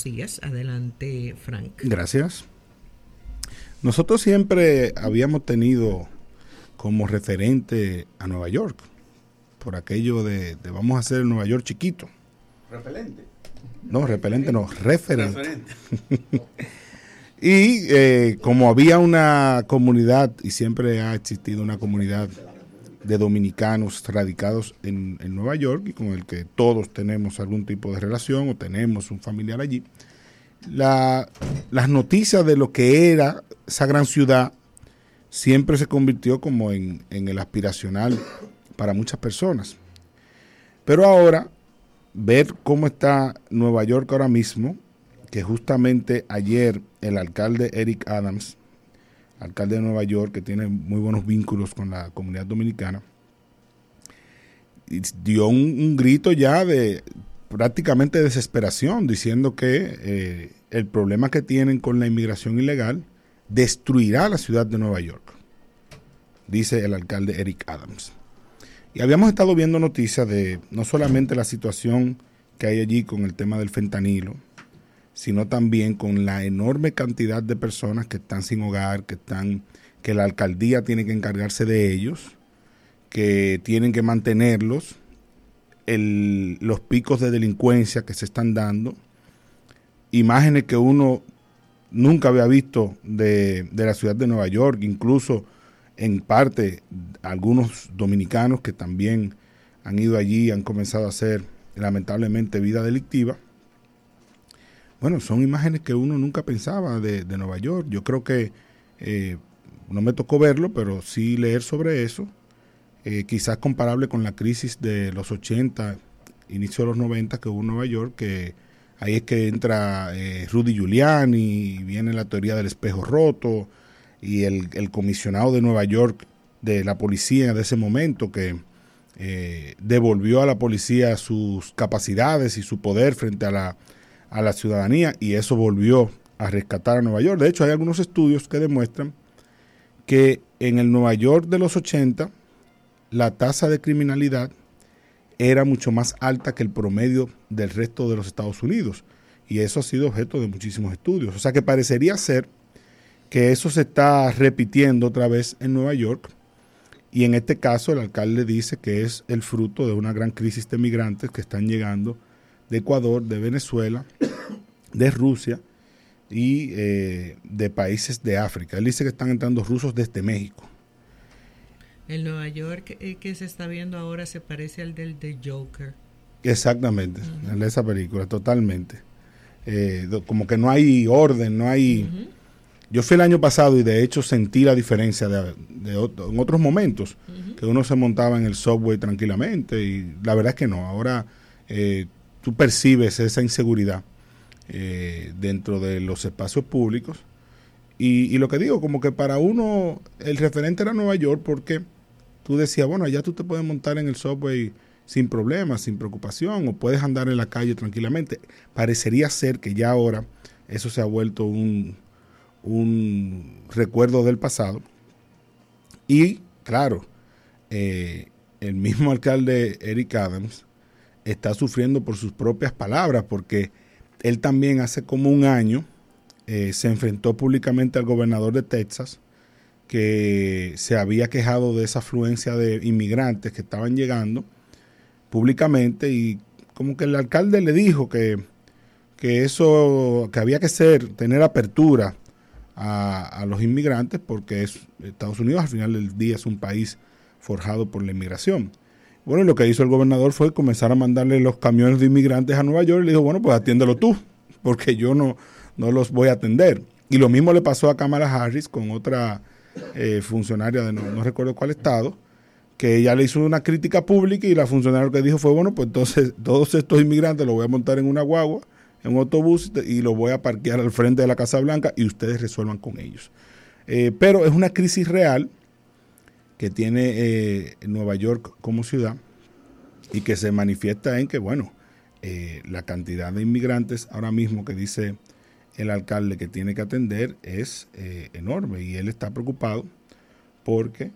días. Adelante, Frank. Gracias. Nosotros siempre habíamos tenido como referente a Nueva York, por aquello de vamos a hacer Nueva York chiquito. ¿Repelente? No, repelente no, referente. Y como había una comunidad, y siempre ha existido una comunidad de dominicanos radicados en Nueva York, y con el que todos tenemos algún tipo de relación o tenemos un familiar allí, las noticias de lo que era esa gran ciudad siempre se convirtió como en el aspiracional para muchas personas. Pero ahora, ver cómo está Nueva York ahora mismo, que justamente ayer el alcalde Eric Adams, alcalde de Nueva York, que tiene muy buenos vínculos con la comunidad dominicana, dio un grito ya de prácticamente desesperación, diciendo que el problema que tienen con la inmigración ilegal destruirá la ciudad de Nueva York, dice el alcalde Eric Adams. Y habíamos estado viendo noticias de no solamente la situación que hay allí con el tema del fentanilo, sino también con la enorme cantidad de personas que están sin hogar, que la alcaldía tiene que encargarse de ellos, que tienen que mantenerlos, los picos de delincuencia que se están dando, imágenes que uno nunca había visto de la ciudad de Nueva York, incluso en parte algunos dominicanos que también han ido allí y han comenzado a hacer lamentablemente vida delictiva. Bueno, son imágenes que uno nunca pensaba de Nueva York. Yo creo que no me tocó verlo, pero sí leer sobre eso. Quizás comparable con la crisis de los 80, inicio de los 90 que hubo en Nueva York, que ahí es que entra Rudy Giuliani, y viene la teoría del espejo roto, y el comisionado de Nueva York, de la policía de ese momento, que devolvió a la policía sus capacidades y su poder frente a la ciudadanía, y eso volvió a rescatar a Nueva York. De hecho, hay algunos estudios que demuestran que en el Nueva York de los 80, la tasa de criminalidad era mucho más alta que el promedio del resto de los Estados Unidos, y eso ha sido objeto de muchísimos estudios. O sea que parecería ser que eso se está repitiendo otra vez en Nueva York, y en este caso el alcalde dice que es el fruto de una gran crisis de migrantes que están llegando de Ecuador, de Venezuela, de Rusia y de países de África. Él dice que están entrando rusos desde México. El Nueva York que se está viendo ahora se parece al del de Joker. Exactamente, el de esa película, totalmente. Como que no hay orden, no hay... Yo fui el año pasado y de hecho sentí la diferencia en otros momentos, que uno se montaba en el subway tranquilamente, y la verdad es que no. Ahora tú percibes esa inseguridad dentro de los espacios públicos, y lo que digo, como que para uno el referente era Nueva York, porque tú decías, bueno, allá tú te puedes montar en el subway sin problemas, sin preocupación, o puedes andar en la calle tranquilamente. Parecería ser que ya ahora eso se ha vuelto un recuerdo del pasado. Y claro, el mismo alcalde Eric Adams está sufriendo por sus propias palabras, porque él también hace como un año se enfrentó públicamente al gobernador de Texas, que se había quejado de esa afluencia de inmigrantes que estaban llegando públicamente, y como que el alcalde le dijo que eso, que había que tener apertura a los inmigrantes, porque Estados Unidos al final del día es un país forjado por la inmigración. Bueno, lo que hizo el gobernador fue comenzar a mandarle los camiones de inmigrantes a Nueva York, y le dijo, bueno, pues atiéndelo tú, porque yo no los voy a atender. Y lo mismo le pasó a Kamala Harris con otra funcionaria de no recuerdo cuál estado, que ella le hizo una crítica pública, y la funcionaria lo que dijo fue, bueno, pues entonces todos estos inmigrantes los voy a montar en una guagua, en un autobús, y los voy a parquear al frente de la Casa Blanca y ustedes resuelvan con ellos. Pero es una crisis real que tiene Nueva York como ciudad, y que se manifiesta en que, bueno, la cantidad de inmigrantes ahora mismo que dice el alcalde que tiene que atender es enorme, y él está preocupado porque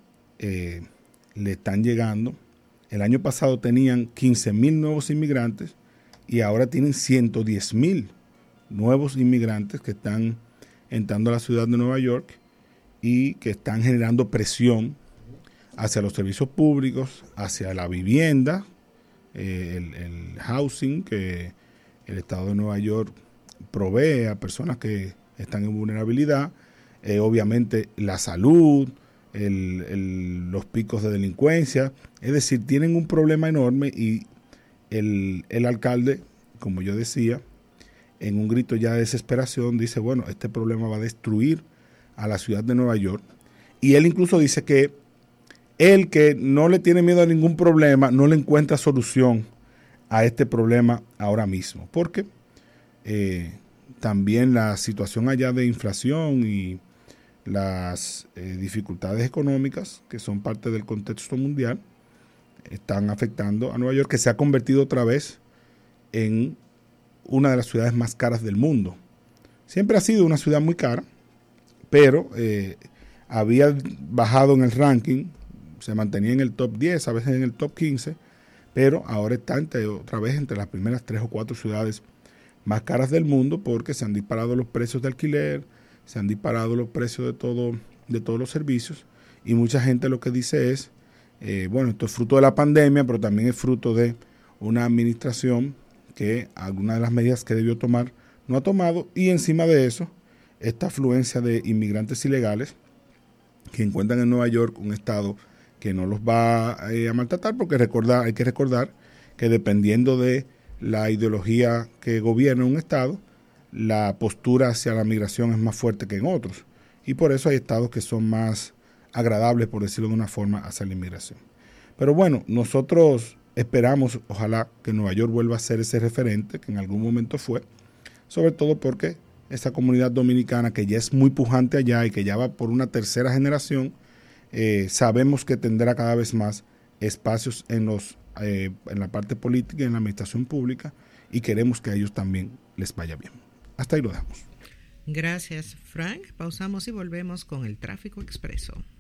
le están llegando. El año pasado tenían 15,000 nuevos inmigrantes y ahora tienen 110,000 nuevos inmigrantes que están entrando a la ciudad de Nueva York y que están generando presión hacia los servicios públicos, hacia la vivienda, el housing que el Estado de Nueva York provee a personas que están en vulnerabilidad, obviamente la salud, los picos de delincuencia. Es decir, tienen un problema enorme y el alcalde, como yo decía, en un grito ya de desesperación, dice, bueno, este problema va a destruir a la ciudad de Nueva York. Y él incluso dice que él, que no le tiene miedo a ningún problema, no le encuentra solución a este problema ahora mismo. Porque también la situación allá de inflación y las dificultades económicas, que son parte del contexto mundial, están afectando a Nueva York, que se ha convertido otra vez en una de las ciudades más caras del mundo. Siempre ha sido una ciudad muy cara, pero había bajado en el ranking, se mantenía en el top 10, a veces en el top 15, pero ahora está otra vez entre las primeras 3 o 4 ciudades más caras del mundo, porque se han disparado los precios de alquiler, se han disparado los precios de todos los servicios, y mucha gente lo que dice es, bueno, esto es fruto de la pandemia, pero también es fruto de una administración que algunas de las medidas que debió tomar no ha tomado, y encima de eso, esta afluencia de inmigrantes ilegales que encuentran en Nueva York un estado que no los va a maltratar, porque hay que recordar que dependiendo de la ideología que gobierna un estado, la postura hacia la migración es más fuerte que en otros, y por eso hay estados que son más agradables, por decirlo de una forma, hacia la inmigración. Pero bueno, nosotros esperamos, ojalá, que Nueva York vuelva a ser ese referente que en algún momento fue, sobre todo porque esa comunidad dominicana, que ya es muy pujante allá y que ya va por una tercera generación, sabemos que tendrá cada vez más espacios en la parte política y en la administración pública, y queremos que a ellos también les vaya bien. Hasta ahí lo dejamos. Gracias, Frank. Pausamos y volvemos con el Tráfico Expreso.